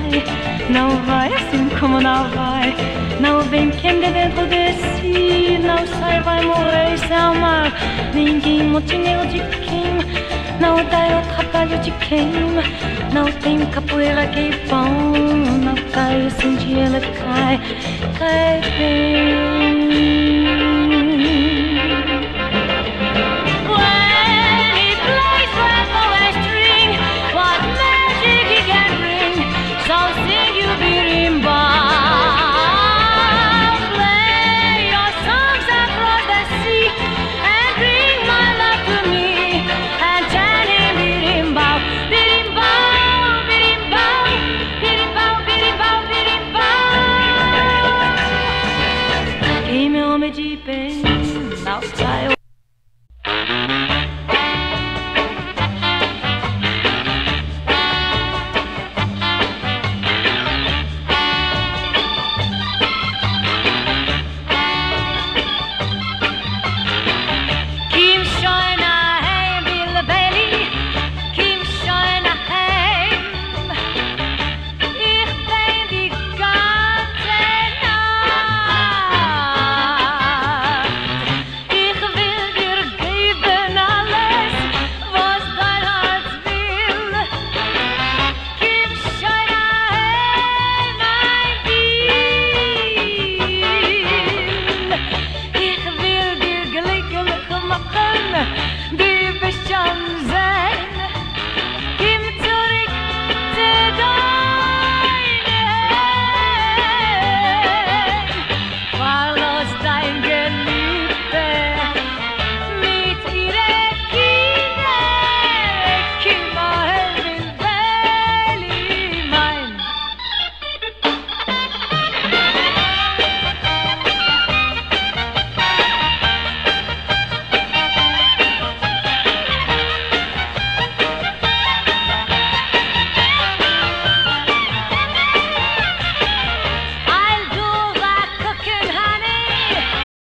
vai assim como não vai. Não vem quem de dentro de si não sai, vai morrer sem amar ninguém. Montenegro de quem não dá o trabalho de quem não tem capoeira que é bom. Não cai, assim ela cai, cai bem.